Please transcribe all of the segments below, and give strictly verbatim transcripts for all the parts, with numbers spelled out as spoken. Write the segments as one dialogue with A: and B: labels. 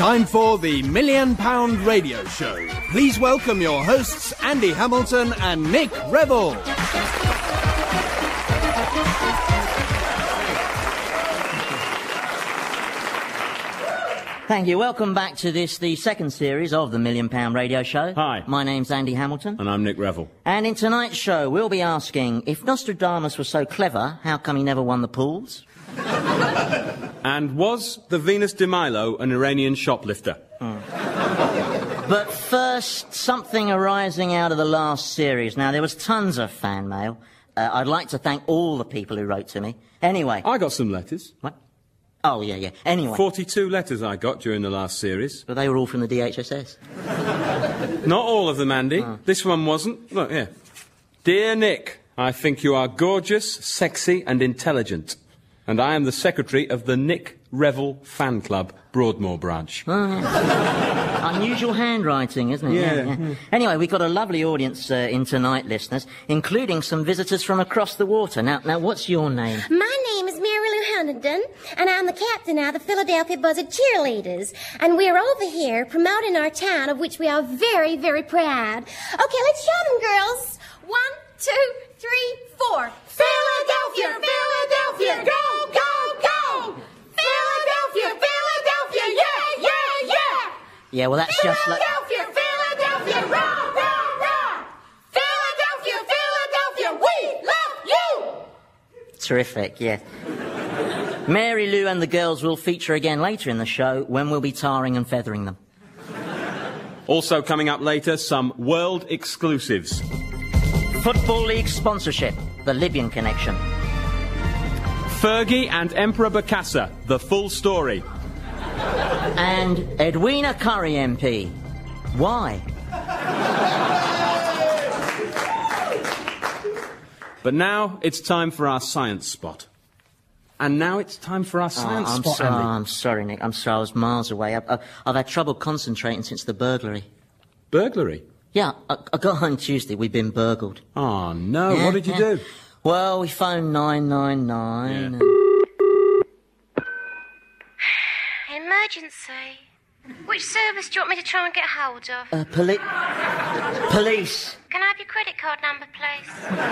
A: time for the Million Pound Radio Show. Please welcome your hosts, Andy Hamilton and Nick Revell.
B: Thank you. Welcome back to this, the second series of the Million Pound Radio Show.
C: Hi.
B: My name's Andy Hamilton.
C: And I'm Nick Revell.
B: And in tonight's show, we'll be asking, if Nostradamus was so clever, how come he never won the pools?
C: And was the Venus de Milo an Iranian shoplifter?
B: Mm. But first, something arising out of the last series. Now, there was tons of fan mail. Uh, I'd like to thank all the people who wrote to me. Anyway...
C: I got some letters.
B: What? Oh, yeah, yeah. Anyway...
C: forty-two letters I got during the last series.
B: But they were all from the D H S S.
C: Not all of them, Andy. Oh. This one wasn't. Look, here. Dear Nick, I think you are gorgeous, sexy and intelligent. And I am the secretary of the Nick Revell Fan Club, Broadmoor branch.
B: Oh, yeah. Unusual handwriting, isn't it?
C: Yeah.
B: yeah, yeah. Anyway, we've got a lovely audience uh, in tonight, listeners, including some visitors from across the water. Now, now, what's your name?
D: My name is Mary Lou Huntington, and I'm the captain of the Philadelphia Buzzard Cheerleaders. And we're over here promoting our town, of which we are very, very proud. Okay, let's show them, girls. One, two, three, four. Philadelphia, Philadelphia, go, go, go! Philadelphia, Philadelphia, yeah, yeah, yeah!
B: Yeah, well, that's just like...
D: Philadelphia, Philadelphia, rah, rah, rah! Philadelphia, Philadelphia, we love you!
B: Terrific, yeah. Mary Lou and the girls will feature again later in the show when we'll be tarring and feathering them.
C: Also coming up later, some world exclusives.
B: Football League sponsorship, the Libyan connection.
C: Fergie and Emperor Bokassa, the full story.
B: And Edwina Curry M P. Why?
C: But now it's time for our science spot. And now it's time for our science
B: oh, I'm
C: spot,
B: so,
C: Andy.
B: I'm sorry, Nick. I'm sorry, I was miles away. I've, I've, I've had trouble concentrating since the burglary.
C: Burglary?
B: Yeah, I, I got home Tuesday. We'd been burgled.
C: Oh, no.
B: Yeah,
C: what did you
B: yeah.
C: do?
B: Well, we phoned nine nine nine.
C: Yeah.
B: And...
D: Emergency. Which service do you want me to try and get hold of?
B: Uh, poli- police.
D: Can I have your credit card number, please?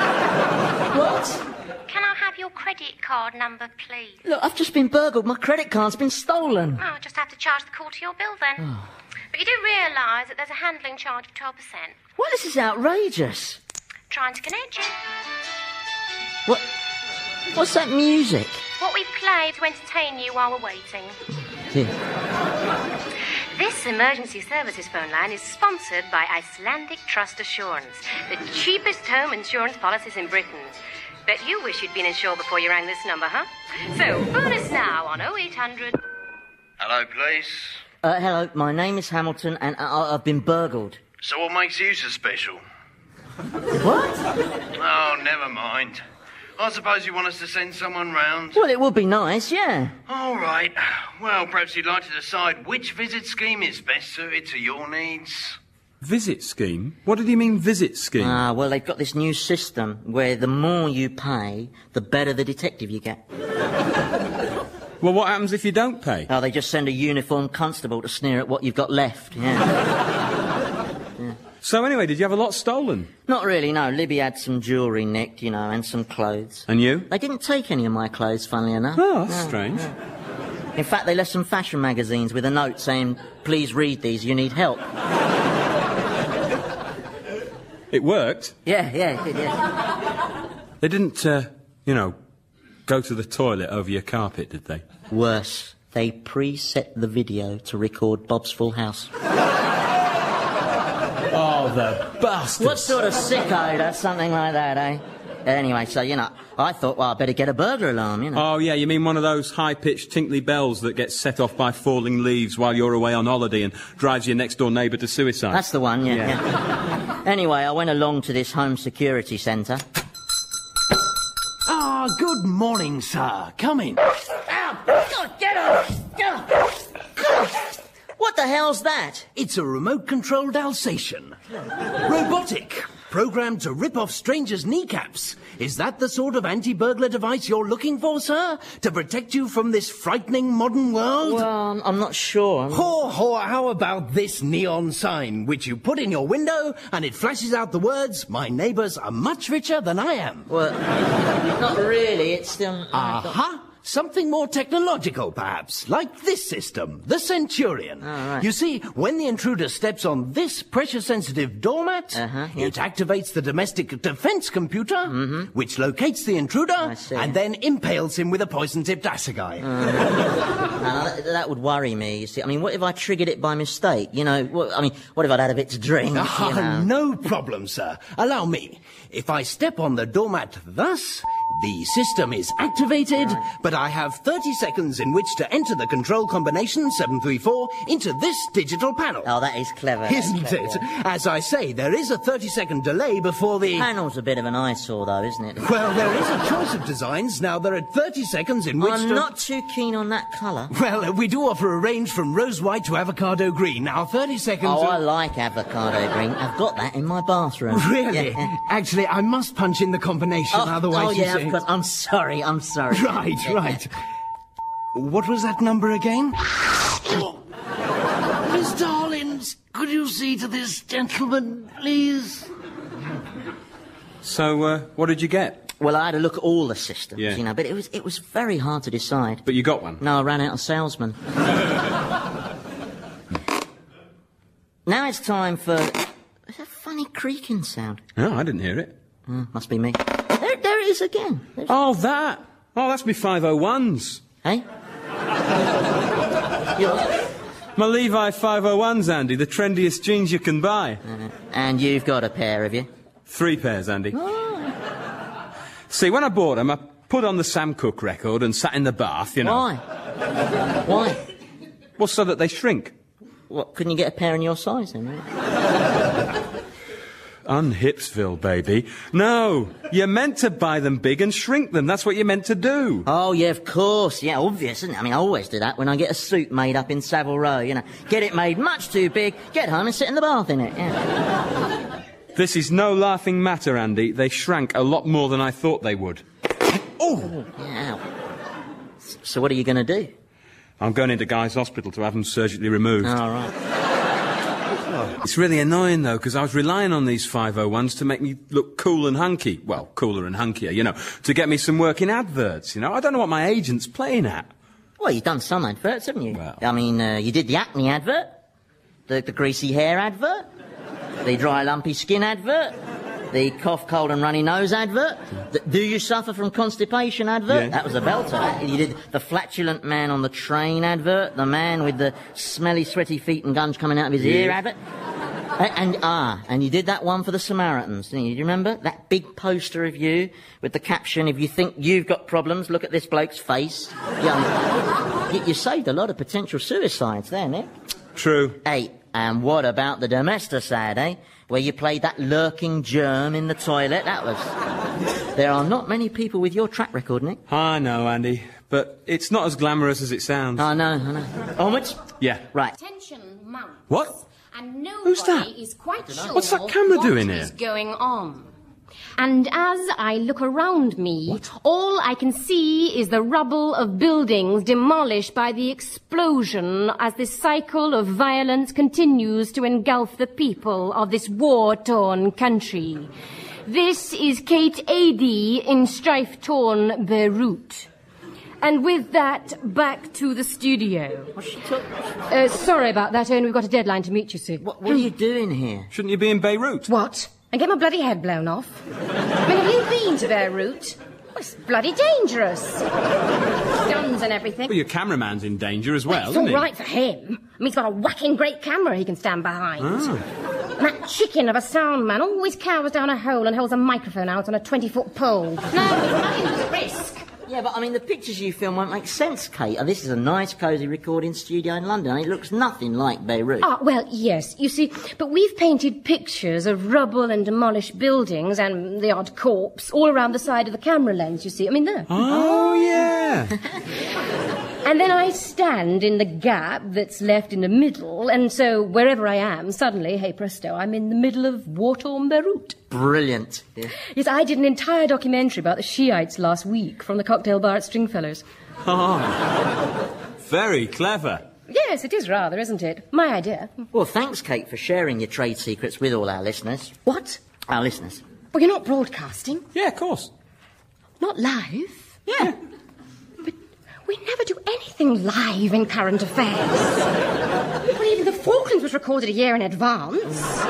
B: What?
D: Can I have your credit card number, please?
B: Look, I've just been burgled. My credit card's been stolen.
D: Oh, I'll just have to charge the call to your bill then.
B: Oh.
D: But you do realise that there's a handling charge of twelve percent.
B: Well, this is outrageous.
D: Trying to connect you.
B: What? What's that music?
D: What we play to entertain you while we're waiting.
B: Yeah.
D: This emergency services phone line is sponsored by Icelandic Trust Assurance, the cheapest home insurance policies in Britain. Bet you wish you'd been insured before you rang this number, huh? So, phone us now on oh eight hundred...
E: Hello, police.
B: Uh, hello, my name is Hamilton, and I- I've been burgled.
E: So what makes you so special?
B: What?
E: Oh, never mind. I suppose you want us to send someone round?
B: Well, it would be nice, yeah.
E: All right. Well, perhaps you'd like to decide which visit scheme is best suited to your needs.
C: Visit scheme? What did he mean, visit scheme?
B: Ah, well, they've got this new system where the more you pay, the better the detective you get.
C: Well, what happens if you don't pay?
B: Oh, they just send a uniformed constable to sneer at what you've got left, yeah.
C: So anyway, did you have a lot stolen?
B: Not really, no. Libby had some jewellery nicked, you know, and some clothes.
C: And you?
B: They didn't take any of my clothes, funnily enough.
C: Oh, that's
B: No,
C: strange.
B: no. In fact, they left some fashion magazines with a note saying, please read these, you need help.
C: It worked?
B: Yeah, yeah, it did, yeah.
C: They didn't, uh, you know, go to the toilet over your carpet, did they?
B: Worse, they pre-set the video to record Bob's Full House.
C: Oh, the bastards.
B: What sort of sicko does something like that, eh? Anyway, so, you know, I thought, well, I better get a burglar alarm, you know.
C: Oh, yeah, you mean one of those high-pitched tinkly bells that gets set off by falling leaves while you're away on holiday and drives your next-door neighbour to suicide?
B: That's the one, yeah,
C: Yeah.
B: yeah. Anyway, I went along to this home security centre.
F: Ah, good morning, sir. Come in.
B: Ow! God, get off! Get off! What the hell's that?
F: It's a remote-controlled Alsatian. Robotic.
A: programmed to rip off strangers' kneecaps. Is that the sort of anti-burglar device you're looking for, sir? To protect you from this frightening modern world?
B: Well, I'm, I'm not sure. I'm...
A: Or, or how about this neon sign, which you put in your window, and it flashes out the words, "My neighbours are much richer than I am"?
B: Well, not really. It's still...
A: Aha! Something more technological, perhaps, like this system, the Centurion.
B: Oh, right.
A: You see, when the intruder steps on this pressure-sensitive doormat,
B: uh-huh, yeah.
A: it activates the domestic defense computer,
B: mm-hmm.
A: which locates the intruder,
B: see,
A: and
B: yeah.
A: then impales him with a poison-tipped assegai.
B: Uh, no, that, that would worry me, you see. I mean, what if I triggered it by mistake? You know, what, I mean, what if I'd had a bit to drink,
A: Ah,
B: you know?
A: No problem, sir. Allow me. If I step on the doormat thus, the system is activated, right. but I have thirty seconds in which to enter the control combination seven three four into this digital panel.
B: Oh, that is clever.
A: Isn't
B: clever,
A: it?
B: Yeah.
A: As I say, there is a thirty-second delay before the...
B: The panel's a bit of an eyesore, though, isn't it?
A: Well, there is a choice of designs. Now, there are thirty seconds in which
B: I'm
A: to...
B: not too keen on that colour.
A: Well, we do offer a range from rose white to avocado green. Now, thirty seconds...
B: Oh,
A: of...
B: I like avocado green. I've got that in my bathroom.
A: Really?
B: Yeah.
A: Actually, I must punch in the combination,
B: Oh,
A: otherwise
B: oh
A: you
B: yeah,
A: see...
B: of course. I'm sorry, I'm sorry.
A: Right,
B: Yeah,
A: right. What was that number again?
F: Miss Darlings, could you see to this gentleman, please?
C: So, uh, what did you get?
B: Well, I had a look at all the systems,
C: Yeah.
B: you know, but it was it was very hard to decide.
C: But you got one?
B: No, I ran out of salesmen. Now it's time for... There's a funny creaking sound.
C: No, I didn't hear it.
B: Oh, must be me. There, there it is again. There's...
C: Oh, that! Oh, that's me five oh ones.
B: Hey? You're...
C: My Levi five oh ones, Andy, the trendiest jeans you can buy.
B: Uh, and you've got a pair, have you?
C: Three pairs, Andy.
B: Oh.
C: See, when I bought them, I put on the Sam Cooke record and sat in the bath, you know.
B: Why? Why?
C: Well, so that they shrink.
B: What, couldn't you get a pair in your size then, right?
C: Unhipsville, baby. No, you're meant to buy them big and shrink them. That's what you're meant to do.
B: Oh, yeah, of course. Yeah, obvious, isn't it? I mean, I always do that when I get a suit made up in Savile Row, you know. Get it made much too big, get home and sit in the bath in it, yeah.
C: This is no laughing matter, Andy. They shrank a lot more than I thought they would. Oh!
B: Yeah. So what are you going to do?
C: I'm going into Guy's Hospital to have them surgically removed.
B: Oh, right.
C: It's really annoying, though, because I was relying on these five oh ones to make me look cool and hunky. Well, cooler and hunkier, you know, to get me some work in adverts, you know. I don't know what my agent's playing at.
B: Well, you've done some adverts, haven't you?
C: Well.
B: I mean, uh, you did the acne advert, the, the greasy hair advert, the dry, lumpy skin advert, the cough, cold and runny nose advert, the do you suffer from constipation advert?
C: Yeah.
B: That was a belter. You did the flatulent man on the train advert, the man with the smelly, sweaty feet and guns coming out of his
C: Yeah.
B: ear advert. And, and, ah, and you did that one for the Samaritans, didn't you? Do you remember? That big poster of you with the caption, if you think you've got problems, look at this bloke's face. Yeah, you, you saved a lot of potential suicides there, Nick.
C: True.
B: Hey, and what about the Domesticide, eh? Where you played that lurking germ in the toilet? That was... There are not many people with your track record, Nick.
C: I know, Andy, but it's not as glamorous as it sounds.
B: I know, I know. Onwards?
C: Yeah.
B: Right.
G: Attention, mounts.
C: What?
G: And nobody
C: Who's that?
G: is quite sure
C: What's that camera
G: what
C: doing
G: is
C: here?
G: going on. And as I look around me,
C: What?
G: all I can see is the rubble of buildings demolished by the explosion as this cycle of violence continues to engulf the people of this war-torn country. This is Kate Adie in strife-torn Beirut. And with that, back to the studio.
B: What's she talking?
G: Uh, sorry about that, Owen. We've got a deadline to meet you soon.
B: What, what are you doing here?
C: Shouldn't you be in Beirut?
G: What? And get my bloody head blown off? I mean, have you been to Beirut? Well, it's bloody dangerous. Guns and everything.
C: Well, your cameraman's in danger as well,
G: It's
C: isn't
G: all
C: he?
G: right for him. I mean, he's got a whacking great camera he can stand behind.
C: Oh.
G: And that chicken of a sound man always cowers down a hole and holds a microphone out on a twenty-foot pole. No, it's nothing to the risk.
B: Yeah, but I mean, the pictures you film won't make sense, Kate. Oh, this is a nice, cosy recording studio in London. It looks nothing like Beirut.
G: Ah, well, yes. You see, but we've painted pictures of rubble and demolished buildings and the odd corpse all around the side of the camera lens, you see. I mean, there.
C: Oh, yeah.
G: And then I stand in the gap that's left in the middle, and so wherever I am, suddenly, hey presto, I'm in the middle of war-torn Beirut.
B: Brilliant. Yeah.
G: Yes, I did an entire documentary about the Shiites last week from the cocktail bar at Stringfellows.
C: Oh, very clever.
G: Yes, it is rather, isn't it? My idea.
B: Well, thanks, Kate, for sharing your trade secrets with all our listeners.
G: What?
B: Our listeners.
G: Well, you're not broadcasting.
C: Yeah, of course.
G: Not live.
B: Yeah.
G: But we never do anything live in current affairs. Well, even the Falklands was recorded a year in advance.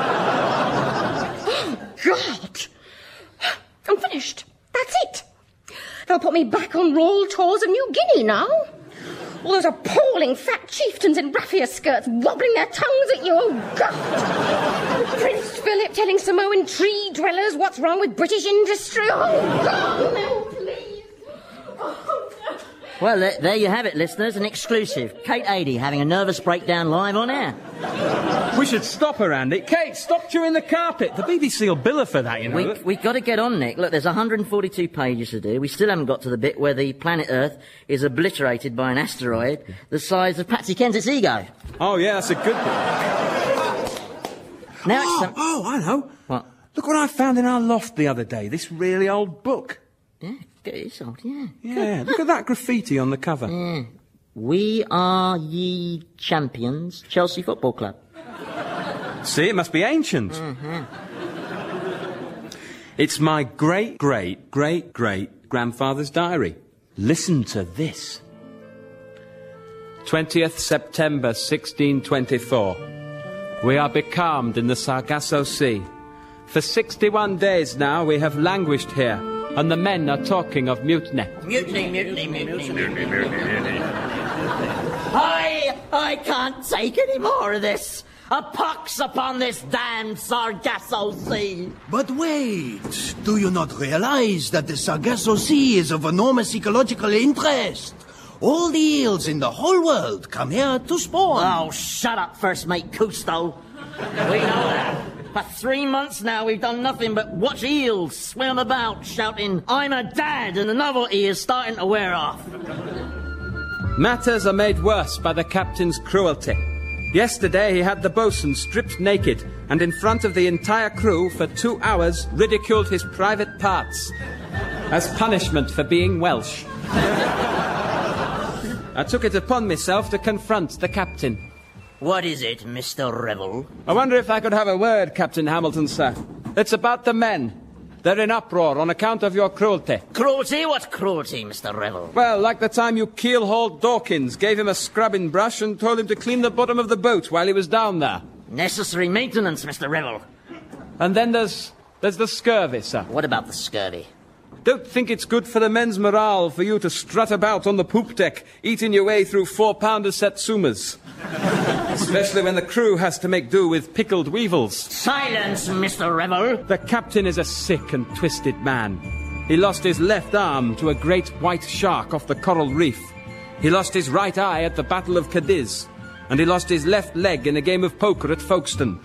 G: Oh, God. I'm finished. That's it. They'll put me back on royal tours of New Guinea now. All those appalling fat chieftains in raffia skirts wobbling their tongues at you. Oh, God. Prince Philip telling Samoan tree dwellers what's wrong with British industry. Oh, God, no, please. Oh, no.
B: Well, there, there you have it, listeners, an exclusive. Kate Adie having a nervous breakdown live on air.
C: We should stop her, Andy. Kate, stop chewing the carpet. The B B C will bill her for that, you know.
B: We, we've got to get on, Nick. Look, there's one hundred forty-two pages to do. We still haven't got to the bit where the planet Earth is obliterated by an asteroid the size of Patsy Kensett's ego.
C: Oh, yeah, that's a good bit.
B: Now
C: oh,
B: it's some...
C: oh, I know.
B: What?
C: Look what I found in our loft the other day. This really old book.
B: Yeah, it's old, yeah.
C: Yeah, look at that graffiti on the cover.
B: Yeah. We are ye champions, Chelsea Football Club.
C: See, it must be ancient.
B: Mm-hmm.
C: It's my great, great, great, great grandfather's diary. Listen to this. twentieth September sixteen twenty-four. We are becalmed in the Sargasso Sea. For sixty-one days now we have languished here, and the men are talking of mutiny.
B: Mutiny, mutiny, mutiny, mutiny, mutiny. I, I can't take any more of this. A pox upon this damned Sargasso Sea.
A: But wait, do you not realize that the Sargasso Sea is of enormous ecological interest? All the eels in the whole world come here to spawn.
B: Oh, shut up, First Mate Cousteau. We know that. For three months now, we've done nothing but watch eels swim about, shouting, "I'm a dad," and the novelty is starting to wear off.
C: Matters are made worse by the captain's cruelty. Yesterday he had the boatswain stripped naked and in front of the entire crew for two hours ridiculed his private parts as punishment for being Welsh. I took it upon myself to confront the captain.
B: What is it, Mister Revel?
C: I wonder if I could have a word, Captain Hamilton, sir. It's about the men. They're in uproar on account of your cruelty.
B: Cruelty? What cruelty, Mister Revel?
C: Well, like the time you keel-hauled Dawkins, gave him a scrubbing brush and told him to clean the bottom of the boat while he was down there.
B: Necessary maintenance, Mister Revel.
C: And then there's... there's the scurvy, sir.
B: What about the scurvy?
C: Don't think it's good for the men's morale for you to strut about on the poop deck, eating your way through four-pounder satsumas. Especially when the crew has to make do with pickled weevils.
B: Silence, Mister Revel.
C: The captain is a sick and twisted man. He lost his left arm to a great white shark off the coral reef. He lost his right eye at the Battle of Cadiz. And he lost his left leg in a game of poker at Folkestone.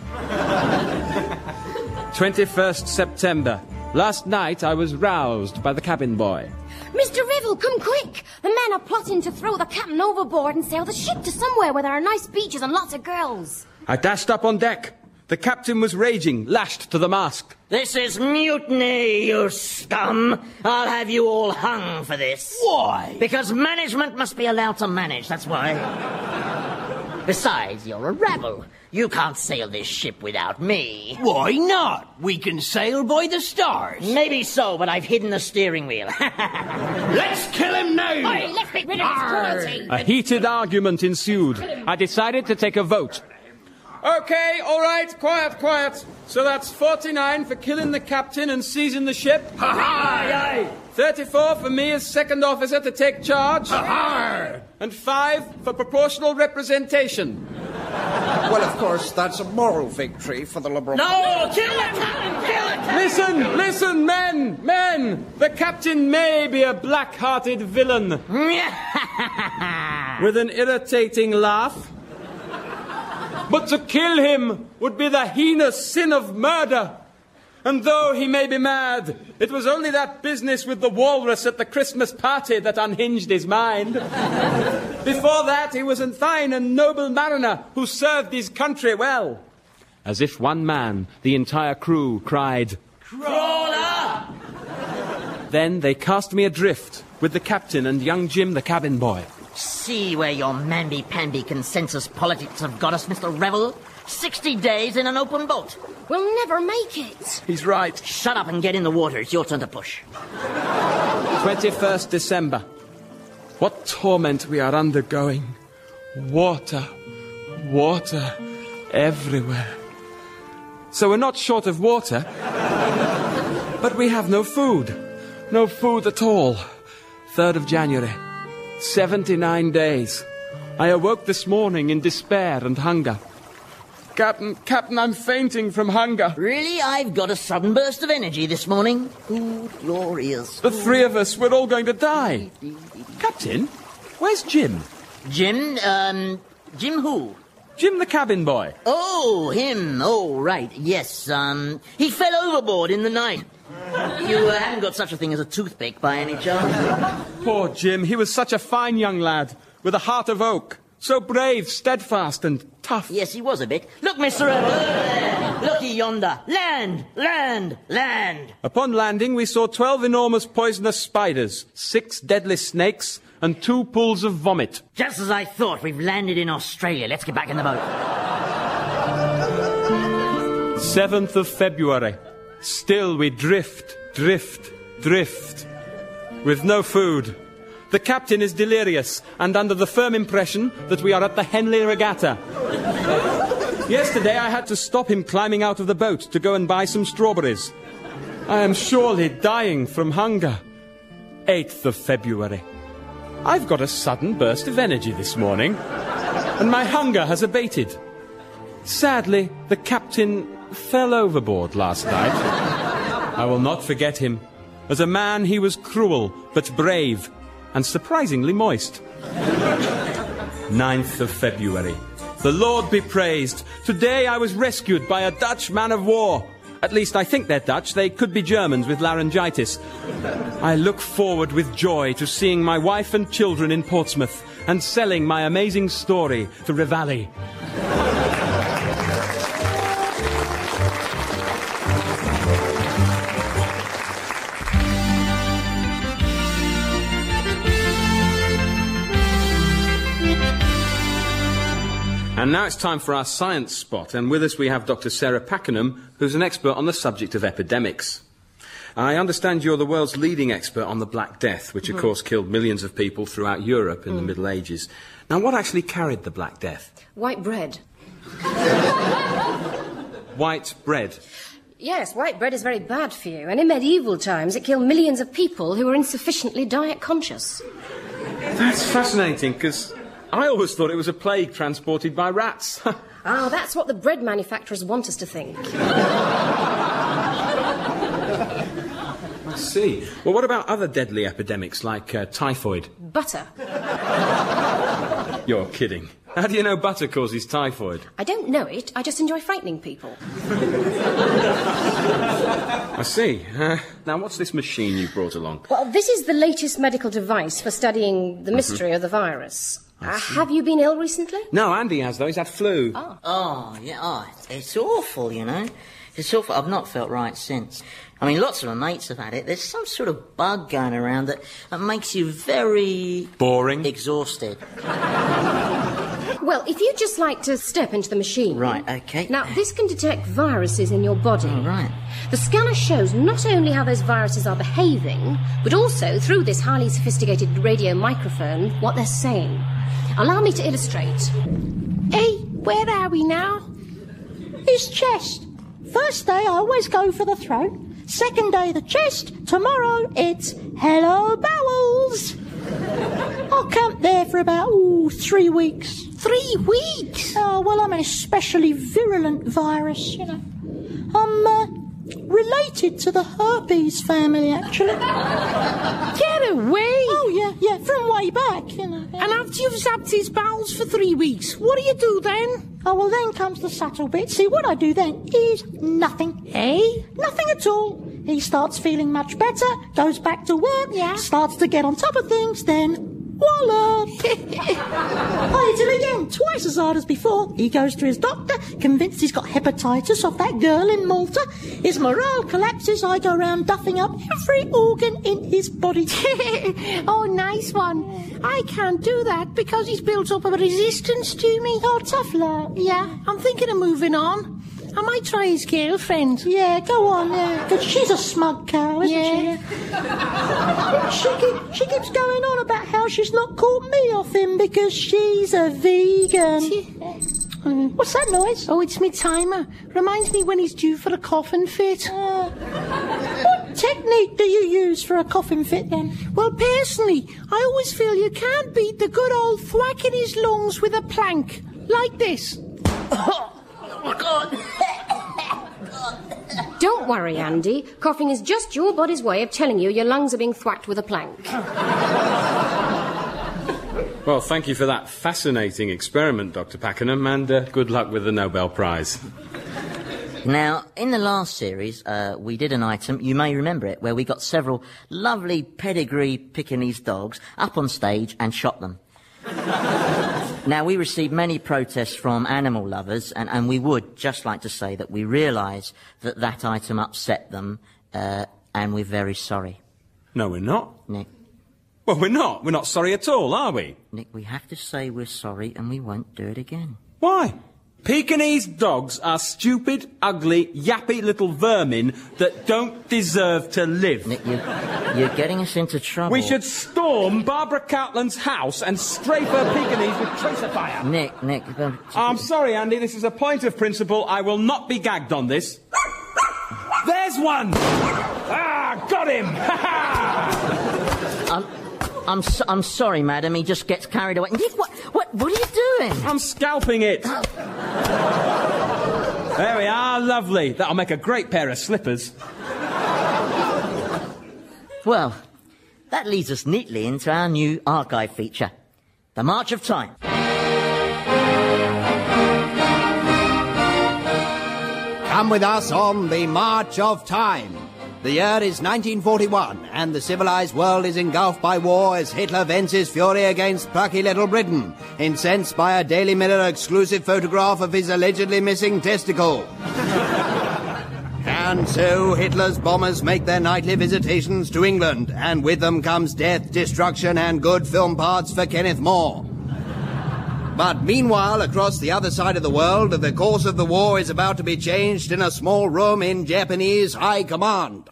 C: twenty-first September. Last night I was roused by the cabin boy.
D: Mister Revel, come quick! The men are plotting to throw the captain overboard and sail the ship to somewhere where there are nice beaches and lots of girls.
C: I dashed up on deck. The captain was raging, lashed to the mast.
B: This is mutiny, you scum. I'll have you all hung for this.
A: Why?
B: Because management must be allowed to manage, that's why. Besides, you're a rebel. You can't sail this ship without me.
A: Why not? We can sail by the stars.
B: Maybe so, but I've hidden the steering wheel.
A: Let's kill him now!
D: Oi, let's get rid of his cruelty!
C: A heated argument ensued. I decided to take a vote. Okay, all right, quiet, quiet. So that's forty-nine for killing the captain and seizing the ship.
A: Ha ha!
C: thirty-four for me as second officer to take charge.
A: Ha ha!
C: And five for proportional representation.
H: Well, of course, that's a moral victory for the Liberal...
B: No! Kill the captain! Kill the captain!
C: Listen, listen, men, men! The captain may be a black-hearted villain. With an irritating laugh. But to kill him would be the heinous sin of murder. And though he may be mad, it was only that business with the walrus at the Christmas party that unhinged his mind. Before that, he was a fine and noble mariner who served his country well. As if one man, the entire crew cried, "Trawler!" Then they cast me adrift with the captain and young Jim, the cabin boy.
B: See where your mamby-pamby consensus politics have got us, Mister Revel. Sixty days in an open boat.
G: We'll never make it.
C: He's right.
B: Shut up and get in the water. It's your turn to push.
C: twenty-first December. What torment we are undergoing. Water, water, everywhere. So we're not short of water, but we have no food. No food at all. third of January. seventy-nine days. I awoke this morning in despair and hunger. Captain, Captain, I'm fainting from hunger.
B: Really? I've got a sudden burst of energy this morning. Ooh, glorious.
C: The three of us, we're all going to die. Captain, where's Jim?
B: Jim, um, Jim who?
C: Jim the cabin boy.
B: Oh, him. Oh, right. Yes, um, he fell overboard in the night. You uh, haven't got such a thing as a toothpick by any chance?
C: Poor Jim, he was such a fine young lad, with a heart of oak. So brave, steadfast, and tough.
B: Yes, he was a bit. Look, Mister Uh, looky yonder. Land, land, land.
C: Upon landing, we saw twelve enormous poisonous spiders, six deadly snakes, and two pools of vomit.
B: Just as I thought. We've landed in Australia. Let's get back in the boat.
C: seventh of February. Still we drift, drift, drift. With no food. The captain is delirious and under the firm impression that we are at the Henley Regatta. Yesterday I had to stop him climbing out of the boat to go and buy some strawberries. I am surely dying from hunger. eighth of February. I've got a sudden burst of energy this morning, and my hunger has abated. Sadly, the captain fell overboard last night. I will not forget him. As a man, he was cruel, but brave, and surprisingly moist. ninth of February. The Lord be praised. Today I was rescued by a Dutch man of war. At least I think they're Dutch. They could be Germans with laryngitis. I look forward with joy to seeing my wife and children in Portsmouth and selling my amazing story to Reveille. And now it's time for our science spot, and with us we have Doctor Sarah Pakenham, who's an expert on the subject of epidemics. I understand you're the world's leading expert on the Black Death, which of mm. course killed millions of people throughout Europe in mm. the Middle Ages. Now, what actually carried the Black Death?
G: White bread.
C: White bread?
G: Yes, white bread is very bad for you, and in medieval times it killed millions of people who were insufficiently diet conscious.
C: That's fascinating, because I always thought it was a plague transported by rats.
G: Ah, that's what the bread manufacturers want us to think.
C: I see. Well, what about other deadly epidemics like uh, typhoid?
G: Butter.
C: You're kidding. How do you know butter causes typhoid?
G: I don't know it. I just enjoy frightening people.
C: I see. Uh, now, what's this machine you brought along?
G: Well, this is the latest medical device for studying the mystery mm-hmm. of the virus. Uh, have you been ill recently?
C: No, Andy has, though. He's had flu.
B: Oh, oh yeah. Oh, it's, it's awful, you know. It's awful. I've not felt right since. I mean, lots of my mates have had it. There's some sort of bug going around that, that makes you very...
C: boring?
B: Exhausted.
G: Well, if you'd just like to step into the machine...
B: Right, OK.
G: Now, this can detect viruses in your body.
B: Oh, right.
G: The scanner shows not only how those viruses are behaving, but also, through this highly sophisticated radio microphone, what they're saying. Allow me to illustrate.
I: Hey, where are we now? It's chest. First day, I always go for the throat. Second day, the chest. Tomorrow, it's hello, bowels. I'll camp there for about, ooh, three weeks.
F: Three weeks?
I: Oh, well, I'm an especially virulent virus, you know. I'm uh, related related to the herpes family, actually.
F: Get away!
I: Oh, yeah, yeah, from way back, you know.
F: And after you've zapped his bowels for three weeks, what do you do then?
I: Oh, well, then comes the subtle bit. See, what I do then is nothing.
F: Eh?
I: Nothing at all. He starts feeling much better, goes back to work,
F: Yeah.
I: starts to get on top of things, then voila! I hit him again, twice as hard as before. He goes to his doctor, convinced he's got hepatitis off that girl in Malta. His morale collapses. I go round duffing up every organ in his body.
F: Oh, nice one. I can't do that because he's built up a resistance to me.
I: Oh, tough luck.
F: Yeah, I'm thinking of moving on. I might try his girlfriend.
I: Yeah, go on, yeah. 'Cause she's a smug cow, isn't
F: Yeah.
I: she? She, keep, she keeps going on about how she's not caught me off him because she's a vegan. What's that noise?
F: Oh, it's me timer. Reminds me when he's due for a coffin fit.
I: Uh, what technique do you use for a coffin fit, then?
F: Well, personally, I always feel you can't beat the good old thwack in his lungs with a plank. Like this.
G: Don't worry, Andy. Coughing is just your body's way of telling you your lungs are being thwacked with a plank.
C: Well, thank you for that fascinating experiment, Doctor Pakenham, and uh, good luck with the Nobel Prize.
B: Now, in the last series, uh, we did an item, you may remember it, where we got several lovely pedigree Pekingese dogs up on stage and shot them. Now, we received many protests from animal lovers, and, and we would just like to say that we realise that that item upset them, uh, and we're very sorry.
C: No, we're not.
B: Nick,
C: Well, we're not. We're not sorry at all, are we?
B: Nick, we have to say we're sorry, and we won't do it again.
C: Why? Pekingese dogs are stupid, ugly, yappy little vermin that don't deserve to live.
B: Nick, you're, you're getting us into trouble.
C: We should storm Barbara Cautland's house and strafe her Pekingese with tracer fire.
B: Nick, Nick... Uh,
C: I'm sorry, Andy. This is a point of principle. I will not be gagged on this. There's one! Ah, got him!
B: I'm, I'm, so, I'm sorry, madam. He just gets carried away. Nick, what, what, what are you doing?
C: I'm scalping it. There we are. Lovely. That'll make a great pair of slippers.
B: Well, that leads us neatly into our new archive feature, the March of Time.
A: Come with us on the March of Time. The year is nineteen forty-one, and the civilized world is engulfed by war as Hitler vents his fury against plucky little Britain, incensed by a Daily Mirror exclusive photograph of his allegedly missing testicle. And so Hitler's bombers make their nightly visitations to England, and with them comes death, destruction, and good film parts for Kenneth More. But meanwhile, across the other side of the world, the course of the war is about to be changed in a small room in Japanese high command.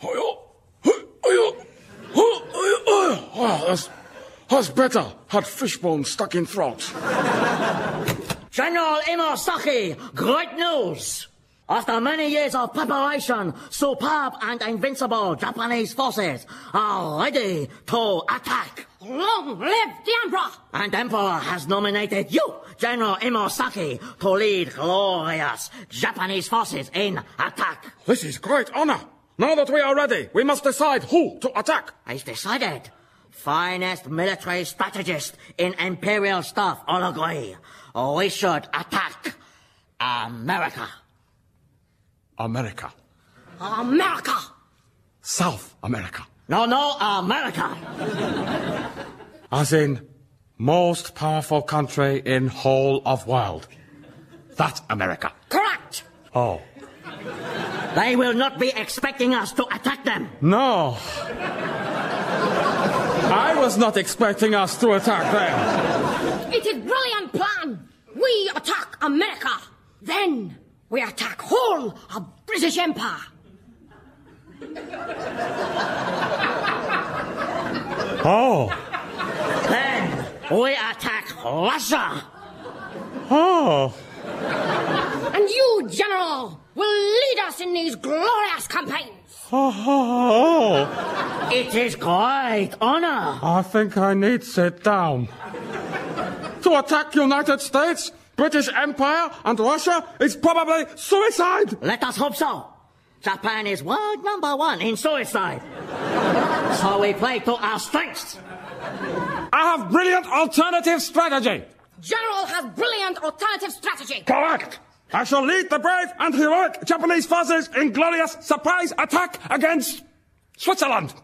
J: Oh, that's, that's better. Had fishbone stuck in throat.
B: General Imosaki, great news! After many years of preparation, superb and invincible Japanese forces are ready to attack.
G: Long live the Emperor!
B: And Emperor has nominated you, General Imosaki, to lead glorious Japanese forces in attack.
J: This is great honor. Now that we are ready, we must decide who to attack.
B: It's decided. Finest military strategist in Imperial staff all agree. We should attack America.
J: America.
G: America!
J: South America.
B: No, no, America.
J: As in, most powerful country in whole of world. That's America.
B: Correct.
J: Oh.
B: They will not be expecting us to attack them.
J: No. I was not expecting us to attack them.
G: It is brilliant plan. We attack America. Then we attack whole of British Empire.
J: Oh.
B: Then we attack Russia.
J: Oh.
G: And you, General, will lead us in these glorious campaigns.
J: Oh.
B: It is great honor.
J: I think I need sit down. To attack United States, British Empire, and Russia is probably suicide.
B: Let us hope so. Japan is world number one in suicide. So we play to our strengths.
J: I have brilliant alternative strategy.
K: General has brilliant alternative strategy.
J: Correct. I shall lead the brave and heroic Japanese forces in glorious surprise attack against Switzerland.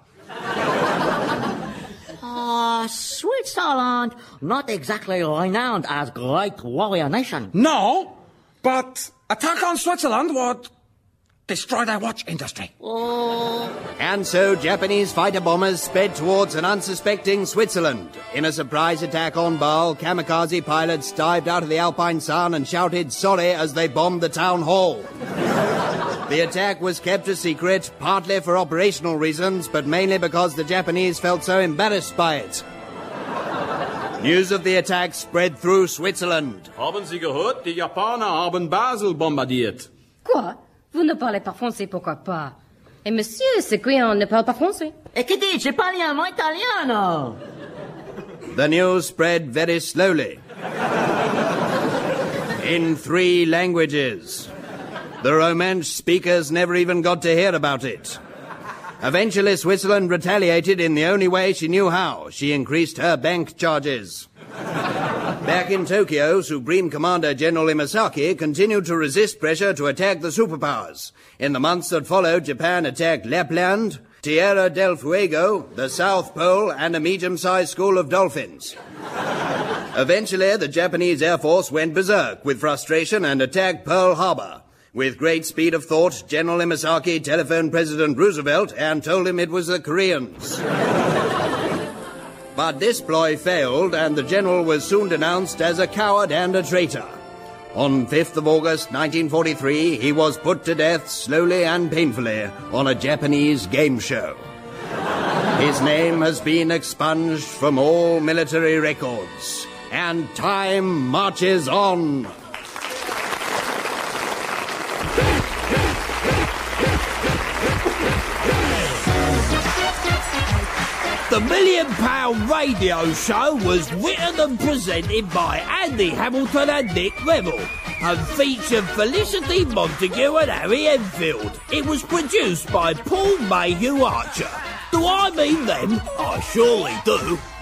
B: Ah, uh, Switzerland, not exactly renowned as great warrior nation.
J: No, but attack on Switzerland would destroy their watch industry.
B: Oh.
A: And so Japanese fighter bombers sped towards an unsuspecting Switzerland. In a surprise attack on Basel, kamikaze pilots dived out of the Alpine sun and shouted sorry as they bombed the town hall. The attack was kept a secret, partly for operational reasons, but mainly because the Japanese felt so embarrassed by it. News of the attack spread through Switzerland.
C: Haben Sie gehört? Die Japaner haben Basel bombardiert.
G: Quoi? Vous ne parlez pas français, pourquoi pas? Et monsieur, c'est qui on ne parle pas français?
B: E che dici? Parliamo italiano!
A: The news spread very slowly. In three languages. The Romansh speakers never even got to hear about it. Eventually, Switzerland retaliated in the only way she knew how. She increased her bank charges. Back in Tokyo, Supreme Commander General Imasaki continued to resist pressure to attack the superpowers. In the months that followed, Japan attacked Lapland, Tierra del Fuego, the South Pole, and a medium-sized school of dolphins. Eventually, the Japanese Air Force went berserk with frustration and attacked Pearl Harbor. With great speed of thought, General Imasaki telephoned President Roosevelt and told him it was the Koreans. But this ploy failed, and the general was soon denounced as a coward and a traitor. On fifth of August nineteen forty-three, he was put to death slowly and painfully on a Japanese game show. His name has been expunged from all military records, and time marches on.
F: The Million Pound Radio Show was written and presented by Andy Hamilton and Nick Revell and featured Felicity Montague and Harry Enfield. It was produced by Paul Mayhew Archer. Do I mean them? I surely do.